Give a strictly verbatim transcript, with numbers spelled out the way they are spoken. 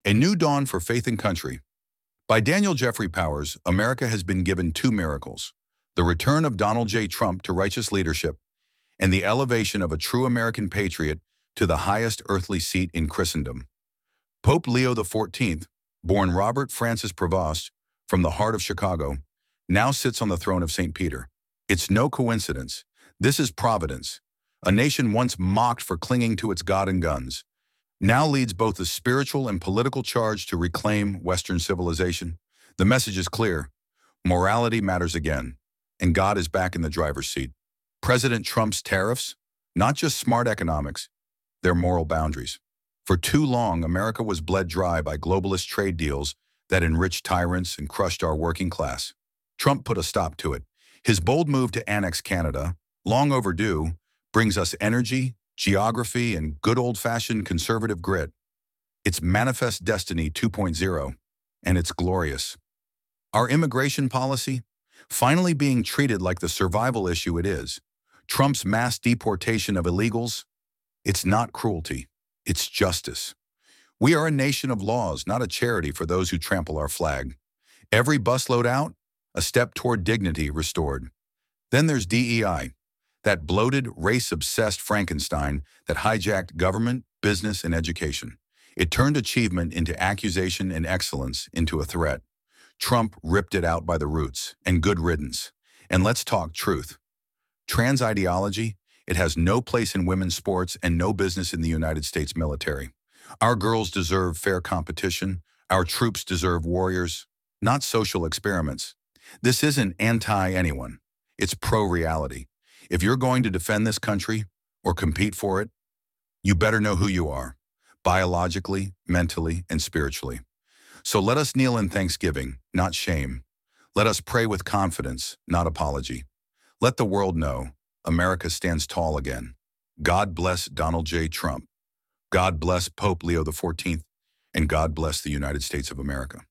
A New Dawn for Faith and Country. By Daniel Jeffrey Powers, America has been given two miracles: the return of Donald J. Trump to righteous leadership and the elevation of a true American patriot to the highest earthly seat in Christendom. Pope Leo the fourteenth, born Robert Francis Prevost from the heart of Chicago, now sits on the throne of Saint Peter. It's no coincidence. This is providence. A nation once mocked for clinging to its God and guns now leads both the spiritual and political charge to reclaim Western civilization. The message is clear. Morality matters again, and God is back in the driver's seat. President Trump's tariffs, not just smart economics, they're moral boundaries. For too long, America was bled dry by globalist trade deals that enriched tyrants and crushed our working class. Trump put a stop to it. His bold move to annex Canada, long overdue, brings us energy, geography, and good old-fashioned conservative grit. It's Manifest Destiny two point oh, and it's glorious. Our immigration policy, finally being treated like the survival issue it is. Trump's mass deportation of illegals, it's not cruelty, it's justice. We are a nation of laws, not a charity for those who trample our flag. Every busload out, a step toward dignity restored. Then there's D E I. That bloated, race-obsessed Frankenstein that hijacked government, business, and education. It turned achievement into accusation and excellence into a threat. Trump ripped it out by the roots, and good riddance. And let's talk truth. Trans ideology, it has no place in women's sports and no business in the United States military. Our girls deserve fair competition. Our troops deserve warriors, not social experiments. This isn't anti-anyone. It's pro-reality. If you're going to defend this country or compete for it, you better know who you are, biologically, mentally, and spiritually. So let us kneel in thanksgiving, not shame. Let us pray with confidence, not apology. Let the world know America stands tall again. God bless Donald J. Trump. God bless Pope Leo the fourteenth, and God bless the United States of America.